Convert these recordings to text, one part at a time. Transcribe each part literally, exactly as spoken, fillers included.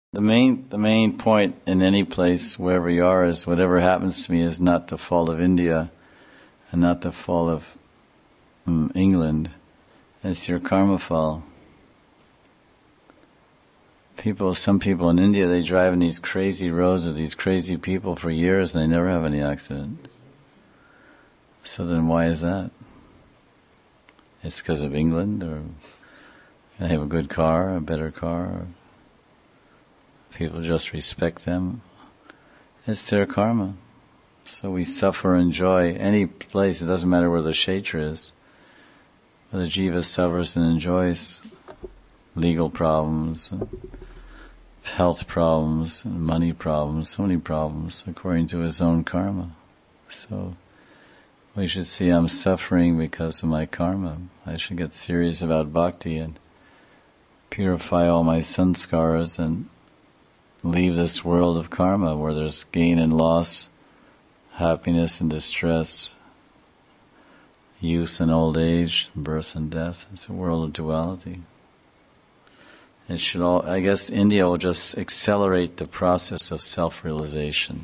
The main the main point in any place, wherever you are, is whatever happens to me is not the fault of India and not the fault of um, England. It's your karma fall. People, some people in India, they drive in these crazy roads with these crazy people for years and they never have any accident. So then why is that? It's because of England, or they have a good car, a better car, or people just respect them. It's their karma. So we suffer and enjoy any place. It doesn't matter where the kshetra is. The jiva suffers and enjoys legal problems, health problems, and money problems, so many problems according to his own karma. So we should see I'm suffering because of my karma. I should get serious about bhakti and purify all my sanskaras and leave this world of karma where there's gain and loss, happiness and distress, youth and old age, birth and death. It's a world of duality. It should all, I guess India will just accelerate the process of self-realization.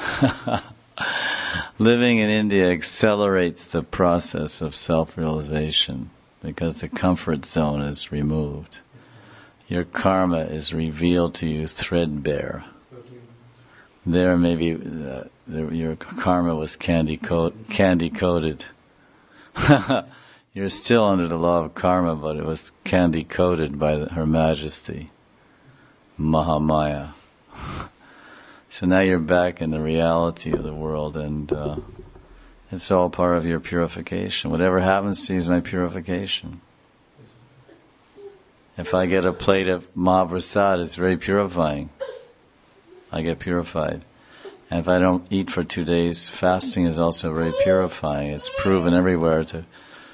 Living in India accelerates the process of self-realization because the comfort zone is removed. Your karma is revealed to you threadbare. There maybe uh, there, your karma was candy coat, candy coated. You're still under the law of karma, but it was candy coated by the, Her Majesty, Mahamaya. So now you're back in the reality of the world, and uh, it's all part of your purification. Whatever happens to you is my purification. If I get a plate of Mahaprasad, it's very purifying. I get purified. And if I don't eat for two days, fasting is also very purifying. It's proven everywhere to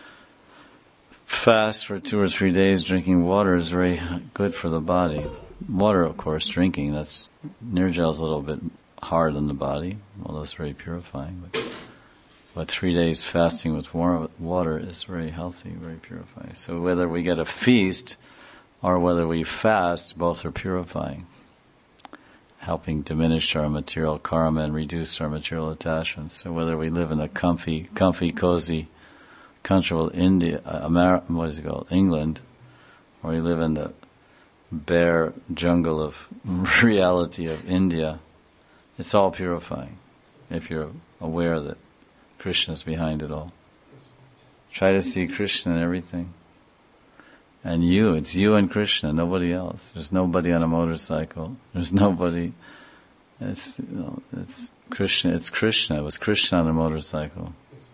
fast for two or three days. Drinking water is very good for the body. Water, of course, drinking, that's, Nirjal's a little bit hard on the body, although it's very purifying. But, but three days fasting with water is very healthy, very purifying. So whether we get a feast or whether we fast, both are purifying, helping diminish our material karma and reduce our material attachments. So whether we live in a comfy, comfy, cozy country of India, America, what is it called, England, or we live in the bare jungle of reality of India, it's all purifying if you're aware that Krishna is behind it all. Try to see Krishna in everything. And you, it's you and Krishna, nobody else. There's nobody on a motorcycle. There's nobody. It's, you know, it's Krishna. It's Krishna. It was Krishna on a motorcycle.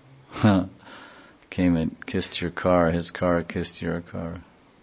Came and kissed your car. His car kissed your car.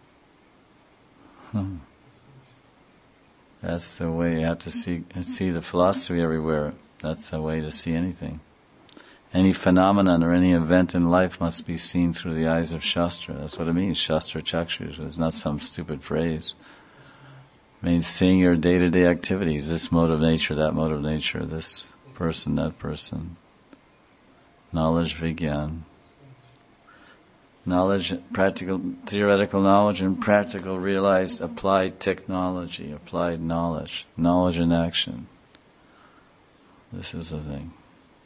Hmm. That's the way you have to see see the philosophy everywhere. That's the way to see anything. Any phenomenon or any event in life must be seen through the eyes of Shastra. That's what it means, Shastra Chakshus. It's not some stupid phrase. It means seeing your day-to-day activities, this mode of nature, that mode of nature, this person, that person. Knowledge, Vigyan. Knowledge, practical, theoretical knowledge, and practical realized applied technology, applied knowledge, knowledge in action. This is the thing.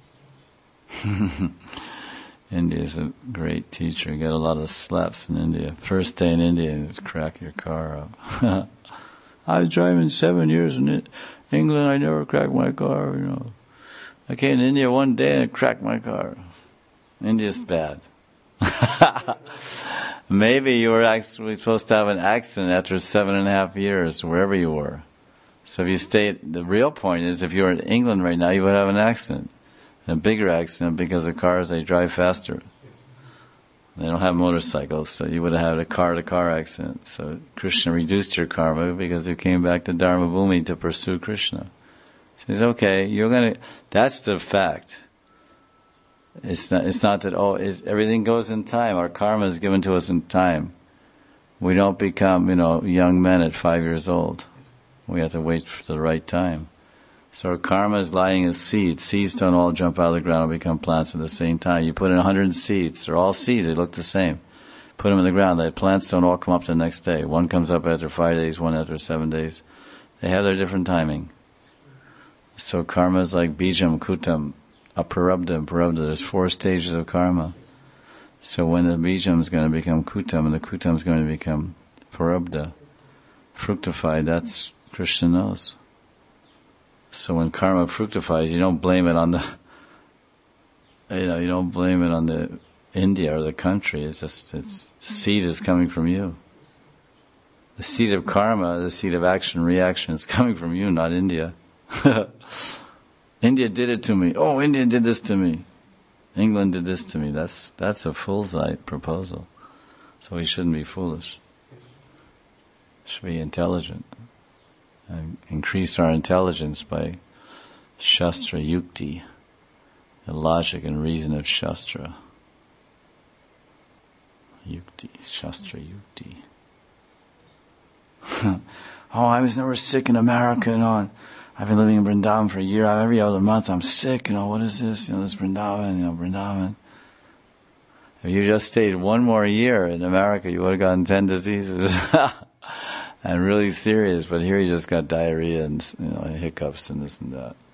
India is a great teacher. You get a lot of slaps in India. First day in India, you just crack your car up. I was driving seven years in England. I never cracked my car. You know, I came to India one day and I cracked my car. India's bad. Maybe you were actually supposed to have an accident after seven and a half years, wherever you were. So if you stayed, the real point is, if you were in England right now, you would have an accident. A bigger accident, because the cars, they drive faster. They don't have motorcycles, so you would have had a car-to-car accident. So Krishna reduced your karma because you came back to Dharma Bhumi to pursue Krishna. He says, okay, you're gonna, that's the fact. It's not, it's not that, oh, it, everything goes in time. Our karma is given to us in time. We don't become, you know, young men at five years old. We have to wait for the right time. So our karma is lying as seeds. Seeds don't all jump out of the ground and become plants at the same time. You put in a hundred seeds. They're all seeds. They look the same. Put them in the ground. The plants don't all come up the next day. One comes up after five days, one after seven days. They have their different timing. So karma is like bijam, kutam, aparabdha, and parabdha. There's four stages of karma. So when the bijam is going to become kutam and the kutam is going to become parabdha, fructified, that's Krishna knows. So when karma fructifies, you don't blame it on the, you know, you don't blame it on the India or the country. It's just, it's, the seed is coming from you. The seed of karma, the seed of action, reaction is coming from you, not India. India did it to me. Oh, India did this to me. England did this to me. That's that's a fool's proposal. So we shouldn't be foolish. Should be intelligent. And increase our intelligence by Shastra Yukti, the logic and reason of Shastra. Yukti, Shastra Yukti. Oh, I was never sick in America, you know. I've been living in Vrindavan for a year. Every other month I'm sick, you know. What is this? You know, this Vrindavan, you know, Vrindavan. If you just stayed one more year in America, you would have gotten ten diseases. And really serious. But here you just got diarrhea and, you know, hiccups and this and that.